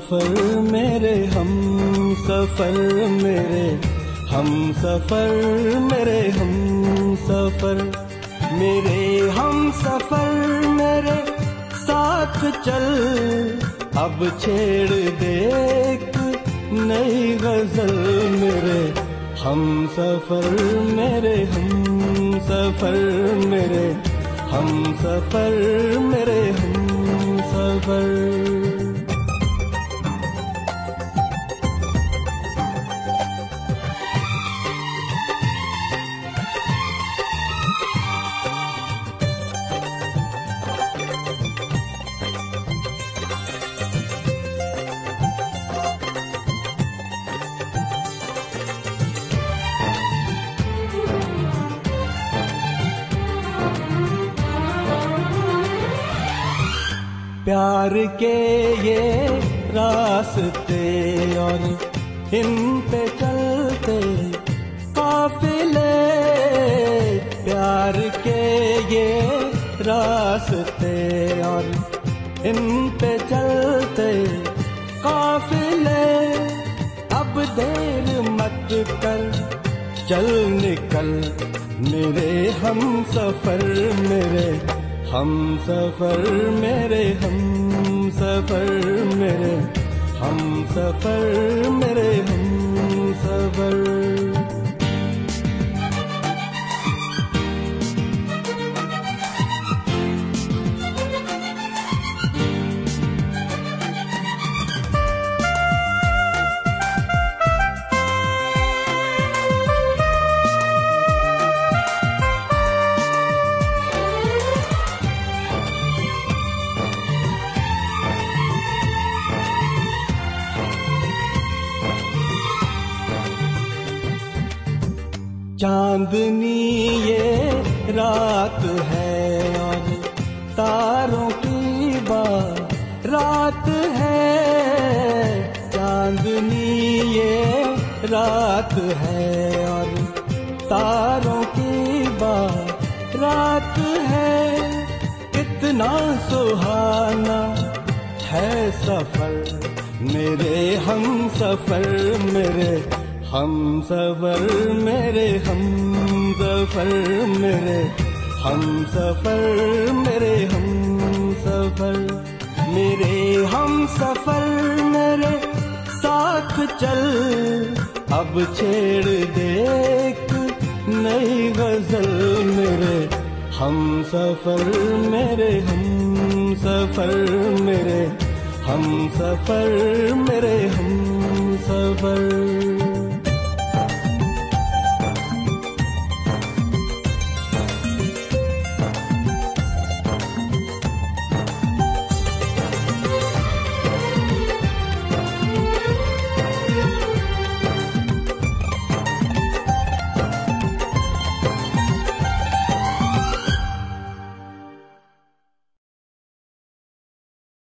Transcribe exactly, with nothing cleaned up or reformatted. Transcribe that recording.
सफर मेरे हम सफर मेरे हम सफर मेरे हम सफर मेरे हम सफर मेरे साथ चल अब छेड़ दे एक नई गजल मेरे हम सफर मेरे हम सफर मेरे हम सफर मेरे हम सफर। प्यार के ये रास्ते और इन पे चलते काफिले, प्यार के ये रास्ते और इन पे चलते काफिले, अब देर मत कर चल निकल मेरे हम सफर मेरे हम सफर मेरे हम सफर मेरे हम सफर मेरे हम सफर। चांदनी ये रात है और तारों की बारात है, चांदनी ये रात है और तारों की बारात है, इतना सुहाना है सफर मेरे हम सफर मेरे हम सफर मेरे हम सफर मेरे हम सफर मेरे हम सफर मेरे हम सफर मेरे साथ चल अब छेड़ दे एक नई गजल मेरे हम सफर मेरे हम सफर मेरे हम सफर मेरे हम सफर।